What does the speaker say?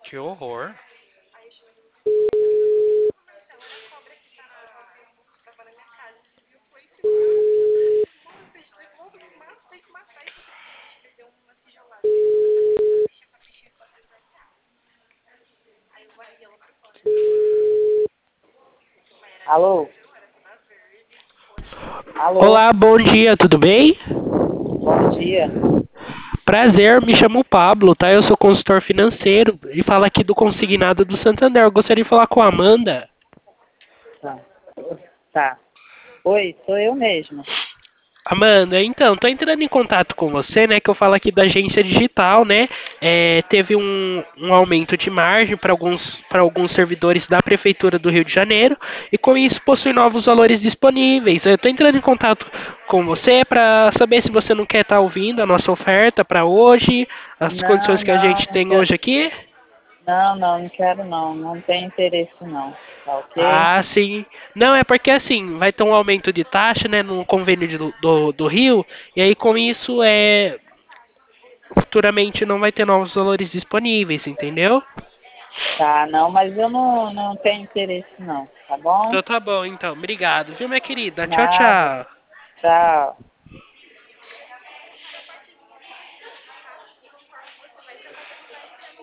Que horror. Alô? Alô? Olá, bom dia, tudo bem? Bom dia. Prazer, me chamo Pablo, tá? Eu sou consultor financeiro e falo aqui do Consignado do Santander. Eu gostaria de falar com a Amanda. Tá. Tá. Oi, sou eu mesmo. Amanda, então, tô entrando em contato com você, né? Que eu falo aqui da agência digital, né? Teve um aumento de margem para alguns servidores da Prefeitura do Rio de Janeiro e com isso possui novos valores disponíveis. Eu tô entrando em contato com você para saber se você não quer estar ouvindo a nossa oferta para hoje, as Não, condições que a não, gente não tem quero. hoje aqui. Não, não, não quero não. Não tem interesse não. Tá ok? Ah, sim. Não, é porque assim, vai ter um aumento de taxa, né, no convênio do Rio, e aí com isso futuramente não vai ter novos valores disponíveis, entendeu? Tá, não, mas eu não tenho interesse não. Tá bom? Então tá bom, então. Obrigado, viu, minha querida? Tchau, Nada. tchau. Tchau.